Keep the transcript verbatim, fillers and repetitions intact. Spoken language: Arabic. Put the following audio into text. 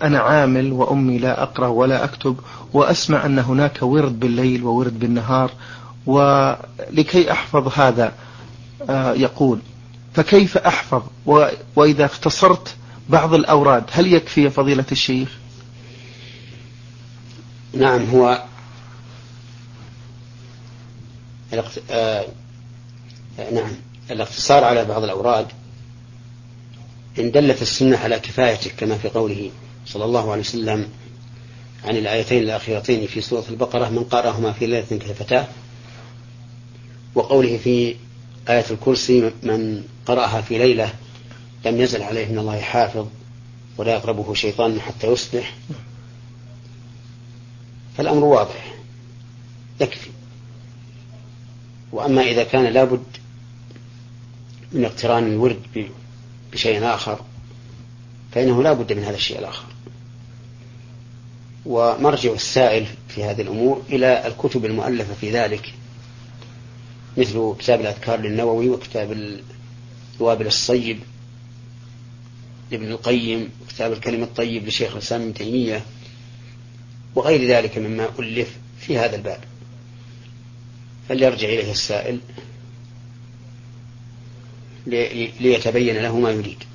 أنا عامل وأمي لا أقرأ ولا أكتب، وأسمع أن هناك ورد بالليل وورد بالنهار، ولكي أحفظ هذا يقول فكيف أحفظ؟ وإذا اختصرت بعض الأوراد هل يكفي يا فضيلة الشيخ؟ نعم، هو الاقت... آه... نعم الاقتصار على بعض الأوراد إن دلت السنة على كفايته، كما في قوله صلى الله عليه وسلم عن الآيتين الأخيرتين في سورة البقرة: من قرأهما في ليلة كفتاه، وقوله في آية الكرسي: من قرأها في ليلة لم يزل عليه من الله حافظ ولا يقربه شيطان حتى يصبح. فالأمر واضح يكفي. وأما إذا كان لابد من اقتران الورد بشيء آخر فإنه لا بد من هذا الشيء الآخر. ومرجع السائل في هذه الأمور إلى الكتب المؤلفة في ذلك، مثل كتاب الأذكار للنووي، وكتاب الوابل الصيب لابن القيم، وكتاب الكلم الطيب لشيخ الإسلام ابن تيمية، وغير ذلك مما ألف في هذا الباب، فليرجع إليه السائل ليتبين له ما يريد.